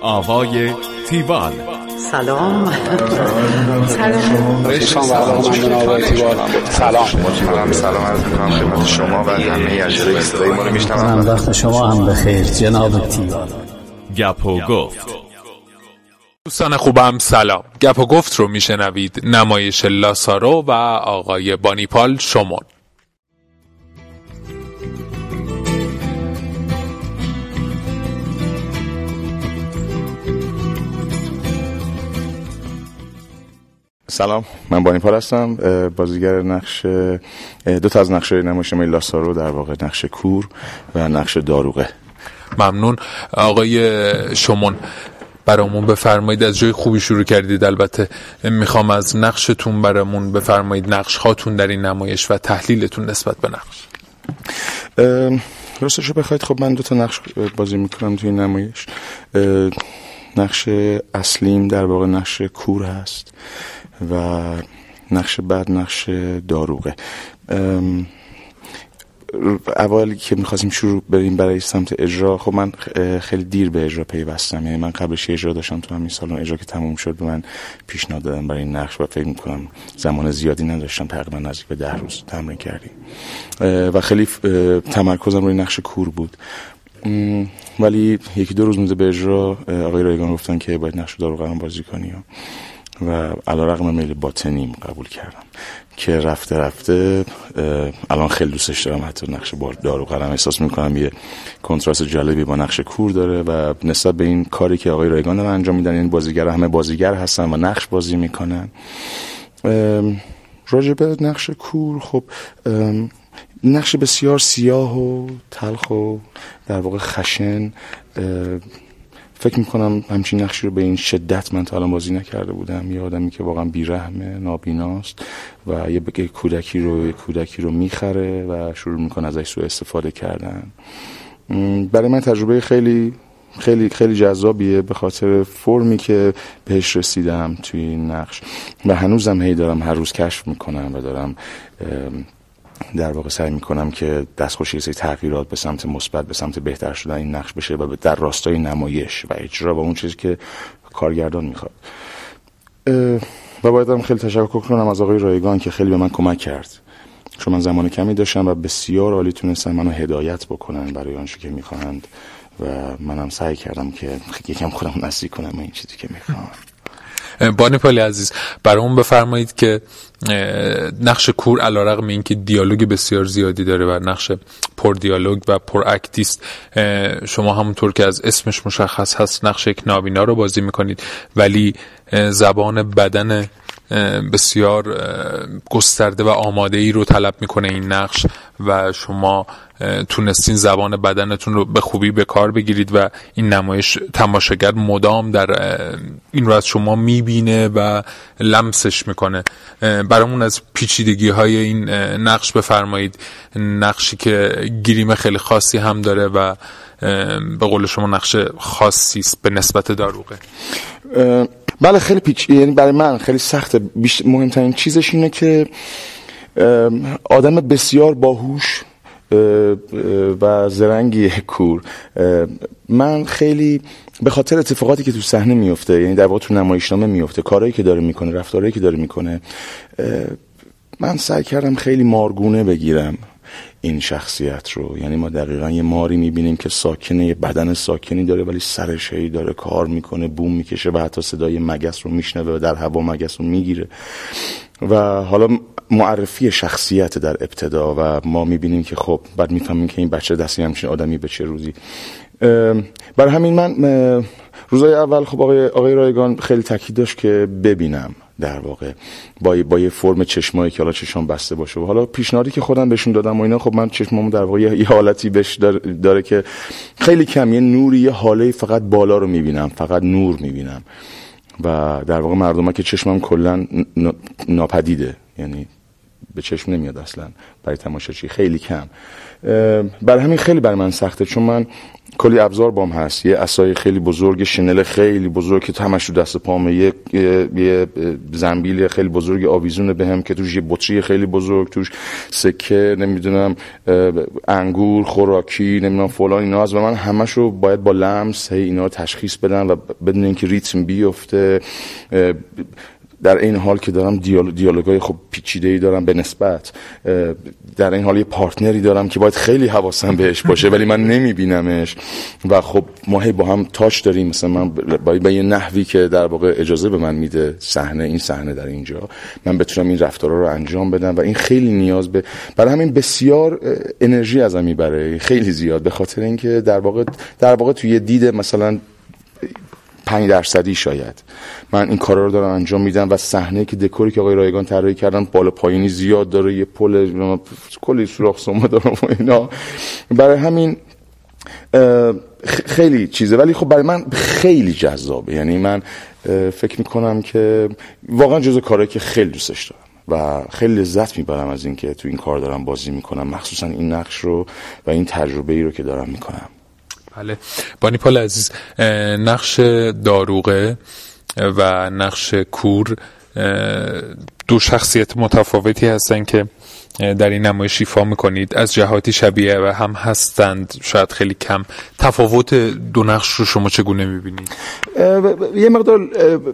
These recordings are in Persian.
آقای تیوال. سلام. سلام عرض می‌کنم خدمت شما و همه اجرای صدای ما رو میشنوم. وقت شما هم بخیر جناب تیوال. گپ و گفت. دوستان خوبم سلام. گپ و گفت رو میشنوید. نمایش لاسارو و آقای بانیپال شمون. سلام، من بانیپال هستم، بازیگر نقش دو تا از نقش‌های نمایش لاسارو، در واقع نقش کور و نقش داروغه. ممنون. آقای شمون برامون بفرمایید، از جای خوبی شروع کردید. البته میخوام از نقشتون برامون بفرمایید، نقش هاتون در این نمایش و تحلیلتون نسبت به نقش. راستش رو بخواید خب من دو تا نقش بازی میکنم توی این نمایش. نقش اصلیم در واقع نقش کور هست و نقش بعد نقش داروغه. اولی که می‌خواستیم شروع بریم برای سمت اجرا، خب من خیلی دیر به اجرا پیوستم، یعنی من قبلش اجرا داشتم تو همین سالن. اجرا که تموم شد به من پیشنهاد دادن برای این نقش و فکر می‌کنم زمان زیادی نداشتم، تقریبا نزدیک به 10 روز تمرین کردیم و خیلی تمرکزم روی نقش کور بود. ولی یکی دو روز مونده به اجرا آقای رایگان گفتن که باید نقش داروغه هم بازی کنی و علیرغم میل باطنیم قبول کردم که رفته الان خیلی دوستش دارم. حتی نقش داروغه هم احساس میکنم یه کنتراست جالبی با نقش کور داره و نسبت به این کاری که آقای رایگان دارن انجام میدن، این بازیگر همه بازیگر هستن و نقش بازی میکنن. راجع به نقش کور، خب نقش بسیار سیاه و تلخ و در واقع خشن. فکر میکنم همچین نقشی رو به این شدت من تا الان بازی نکرده بودم. یه آدمی که واقعا بیرحمه، نابیناست و یه کودکی رو میخره و شروع میکنه ازش سوء استفاده کردن. برای من تجربه خیلی خیلی خیلی جذابیه به خاطر فرمی که بهش رسیدم توی این نقش و هنوزم هی دارم هر روز کشف میکنم و دارم در واقع سعی میکنم که دستخوش یه سری تغییرات به سمت مثبت، به سمت بهتر شدن این نقش بشه و در راستای نمایش و اجرا و اون چیزی که کارگردان میخواد. و بایدم خیلی تشکر کنم از آقای رایگان که خیلی به من کمک کرد، چون من زمان کمی داشتم و بسیار عالی تونستن منو هدایت بکنن برای آنچه که میخواهند و منم سعی کردم که یکم خودم نزدیک کنم به این چیزی که میخوام. بانیپالی عزیز، برامون بفرمایید که نقش کور علیرغم اینکه دیالوگ بسیار زیادی داره و نقش پر دیالوگ و پر اکتیست، شما همونطور که از اسمش مشخص هست نقش یک نابینا رو بازی میکنید، ولی زبان بدن بسیار گسترده و آماده‌ای رو طلب میکنه این نقش و شما تونستین زبان بدنتون رو به خوبی به کار بگیرید و این نمایش تماشاگر مدام در این رو از شما میبینه و لمسش میکنه. برامون از پیچیدگی های این نقش بفرمایید. نقشی که گریم خیلی خاصی هم داره و به قول شما نقش خاصی است به نسبت داروغه. بله خیلی یعنی برای من خیلی سخته. مهمترین چیزش اینه که آدم بسیار باهوش و زرنگی کور. من خیلی به خاطر اتفاقاتی که تو صحنه میفته، یعنی در واقع تو نمایشنامه میفته، کارهایی که داره میکنه، رفتارهایی که داره میکنه، من سعی کردم خیلی مارگونه بگیرم این شخصیت رو. یعنی ما دقیقا یه ماری میبینیم که ساکنه، یه بدن ساکنی داره ولی سرش هی داره کار میکنه، بوم میکشه و حتی صدای مگس رو میشنوه و در هوا مگس رو میگیره. و حالا معرفی شخصیت در ابتدا و ما میبینیم که خب بعد میفهمیم که این بچه دستی همچین آدمی به چه روزی. برای همین من روزای اول خب آقای رایگان خیلی تاکید داشت که ببینم در واقع با یه فرم چشمایی که حالا چشم بسته باشه و حالا پیشنهادی که خودم بهشون دادم و اینا، خب من چشمم در واقع یه حالتی بهش داره که خیلی کم، یه نوری، یه حاله فقط بالا رو میبینم، فقط نور میبینم و در واقع مردم‌ها که چشمم کلا ناپدیده، یعنی به چشم نمیاد اصلا برای تماشاچی، خیلی کم. برای همین خیلی برای من سخته، چون من کلی ابزار بام هست، یه عصای خیلی بزرگ، شنل خیلی بزرگ که همش تو دست پامه، یه زنبیل خیلی بزرگ آویزونه بهم که توش یه بطری خیلی بزرگ، توش سکه، نمیدونم انگور خوراکی، نمیدونم فلان، اینا از من همشو باید با لمس اینا رو تشخیص بدن و بدون اینکه ریتم بیفته، در این حال که دارم دیالوگای خب پیچیده‌ای دارم به نسبت، در این حال یه پارتنری دارم که باید خیلی حواسم بهش باشه ولی من نمیبینمش و خب ما هی با هم تاچ داریم، مثلا من با یه نحوی که در واقع اجازه به من میده این صحنه در اینجا من بتونم این رفتارا رو انجام بدم و این خیلی نیاز به، برای همین بسیار انرژی ازم میبره، خیلی زیاد، به خاطر اینکه در واقع توی دید مثلا 5% شاید من این کارا رو دارم انجام میدم و صحنه که دکوری که آقای رایگان طراحی کردن بالا پایینی زیاد داره، یه پل کلی سوراخ سومه داره و اینا، برای همین خیلی چیزه، ولی خب برای من خیلی جذابه. یعنی من فکر میکنم که واقعا جزو کارهایی که خیلی دوستش دارم و خیلی لذت میبرم از این که تو این کار دارم بازی میکنم، مخصوصا این نقش رو و این تجربه ای رو که دارم میکنم. بله بانیپال عزیز، نقش داروغه و نقش کور دو شخصیت متفاوتی هستن که در این نمایش ایفا میکنید، از جهاتی شبیه و هم هستند، شاید خیلی کم. تفاوت دو نقش رو شما چگونه میبینید؟ یه مقدار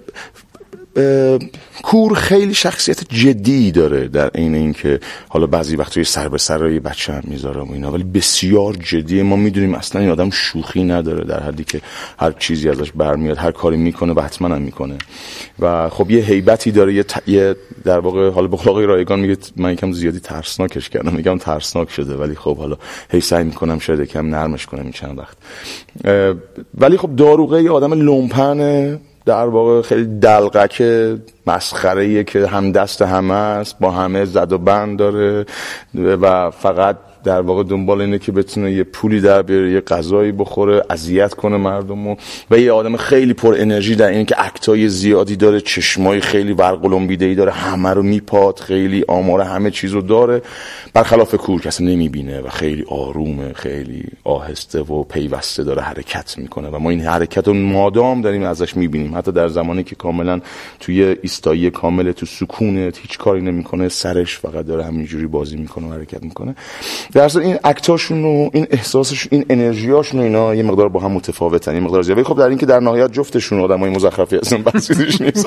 کور خیلی شخصیت جدی داره، در عین اینکه حالا بعضی وقتا یه سر به سر یه بچه هم میذاره و اینا، ولی بسیار جدیه. ما میدونیم اصلا این آدم شوخی نداره، در حدی که هر چیزی ازش برمیاد هر کاری میکنه و حتما هم میکنه و خب یه هیبتی داره، یه در واقع حالا به قول آقای رایگان میگه من یکم زیادی ترسناکش کردم، میگم ترسناک شده، ولی خب حالا هی سعی میکنم شاید یکم نرمش کنم این چند وقت. ولی خب داروغه یه آدم لومپنه، در واقع خیلی دلقک مسخره‌ایه که هم دست همه است، با همه زد و بند داره و فقط در واقع دنبال اینه که بتونه یه پولی در بیاره، یه غذایی بخوره، اذیت کنه مردمو و یه آدم خیلی پر انرژی در اینه که اکتای زیادی داره، چشمای خیلی ورقلومبیده‌ای داره، همه رو میپاد، خیلی آمار همه چیزو داره، برخلاف کور که اصلا نمیبینه و خیلی آرومه، خیلی آهسته و پیوسته داره حرکت میکنه و ما این حرکت رو مادام داریم ازش میبینیم، حتی در زمانی که کاملا توی ایستایی کامل تو سکونه، هیچ کاری نمیکنه، سرش فقط داره همینجوری بازی میکنه و حرکت میکنه. در اصل این اکتاشون و این احساسشون، این انرژیاشون و اینا یه مقدار با هم متفاوتن، یه مقدار زیاده. خب در این که در نهایت جفتشون آدمای مزخرفی هستن، بس چیزیش نیست.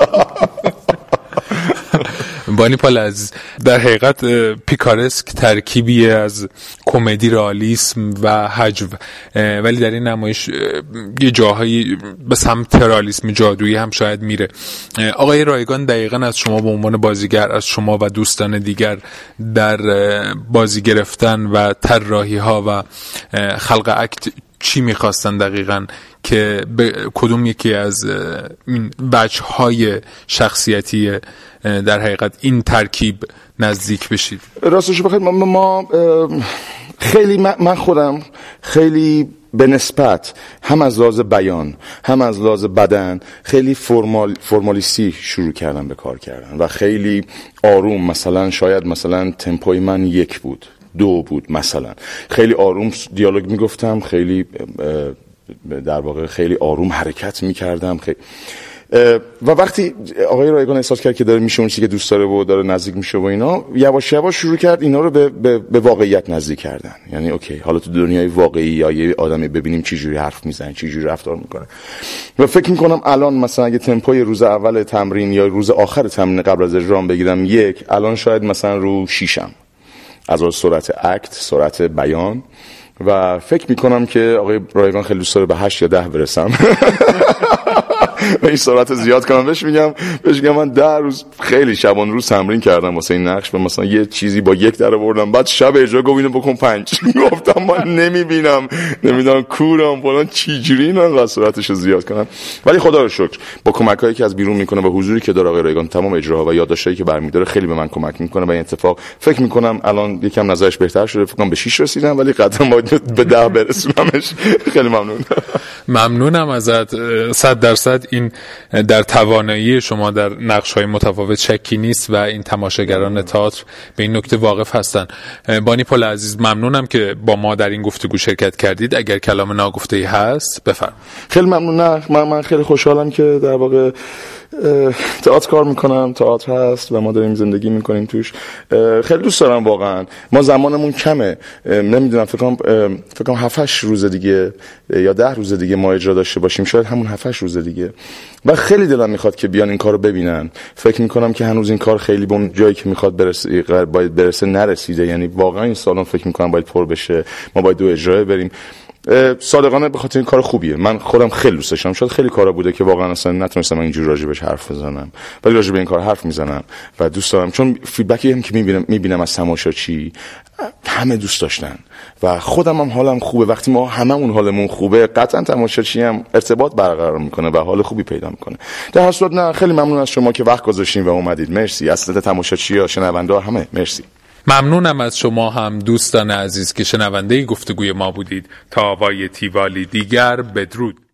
بانیپال عزیز، در حقیقت پیکارسک ترکیبی از کمدی، رئالیسم و هجو، ولی در این نمایش یه جاهایی به سمت رئالیسم جادویی هم شاید میره. آقای رایگان دقیقاً از شما به عنوان بازیگر، از شما و دوستان دیگر در بازی گرفتن و طراحی ها و خلق اکت چی میخواستن دقیقاً که به کدوم یکی از این وجه‌های شخصیتی در حقیقت این ترکیب نزدیک بشید؟ راستش بخیر ما خیلی، من خودم خیلی به نسبت هم از لحاظ بیان هم از لحاظ بدن خیلی فرمالیستی شروع کردم به کار کردن و خیلی آروم. مثلا شاید مثلا تمپوی من 1 بود، 2 بود، مثلا خیلی آروم دیالوگ میگفتم، خیلی در واقع خیلی آروم حرکت میکردم و وقتی آقای رایگان احساس کرد که داره میشه اون چیزی که دوست داره و داره نزدیک میشه و اینا، یواش یواش شروع کرد اینا رو به واقعیت نزدیک کردن. یعنی اوکی، حالا تو دنیای واقعی یا یه آدمی ببینیم چه جوری حرف میزنه، چه جوری رفتار میکنه. و فکر میکنم الان مثلا اگه تمپوی روز اول تمرین یا روز آخر تمرین قبل از اجرام بگیرم 1، الان شاید مثلا رو 6م از سرعت اکت، سرعت بیان، و فکر میکنم که آقای رایگان خیلی دوست داره به 8 یا 10 برسم و این سرعت زیاد کنم. بهش میگم من 10 روز خیلی شبان روز تمرین کردم واسه این نقش و مثلا یه چیزی با 1 در آوردم، بعد شب اجرا گفت اینو بکن 5. گفتم من نمیدونم کورم فلان چجوری من سرعتشو زیاد کنم. ولی خدا رو شکر با کمکایی که از بیرون میکنه و حضوری که داره آقای رایگان، تمام اجراها و یادداشتایی که برمی‌داره خیلی به من کمک میکنه و این اتفاق فکر میکنم الان یکم نظرش بهتر شده. فکر کنم به 6 رسیدم ولی قطعا باید به 10 برسونمش. خیلی ممنونم ازت. 100% این در توانایی شما در نقش‌های متفاوت شکی نیست و این تماشاگران تئاتر به این نکته واقف هستن. بانی پل عزیز، ممنونم که با ما در این گفتگو شرکت کردید. اگر کلام ناگفته‌ای هست بفرمایید. خیلی ممنون. من خیلی خوشحالم که در واقع تئاتر کار میکنم، تئاتر هست و ما داریم زندگی میکنیم توش. خیلی دوست دارم واقعا. ما زمانمون کمه، نمیدونم فکر کنم 7-8 روز دیگه یا 10 روز دیگه ما اجرا داشته باشیم، شاید همون 7-8 روز دیگه، و خیلی دلم میخواد که بیان این کارو ببینن. فکر میکنم که هنوز این کار خیلی به اون جایی که میخواد باید برسه نرسیده. یعنی واقعا این سالن فکر میکنم باید پر بشه، ما باید 2 اجرا بریم. صادقانه به خاطر این کار خوبیه. من خودم خیلی دوست داشتم. شاید خیلی کارا بوده که واقعا اصلا نتونستم اینجوری راجبش حرف بزنم، ولی راجب این کار حرف میزنم و دوست دارم، چون فیدبکی هم که میبینم از تماشاچی همه دوست داشتن و خودم هم حالم خوبه. وقتی ما هممون حالمون خوبه، قطعا تماشاچی هم ارتباط برقرار میکنه و حال خوبی پیدا میکنه. در هر صورت نه، خیلی ممنون از شما که وقت گذاشتین و اومدید. مرسی. اصلا تماشاچی‌ها، شنونده‌ها همه مرسی. ممنونم از شما هم دوستان عزیز که شنونده گفتگوی ما بودید. تا آوای تیوالی دیگر، بدرود.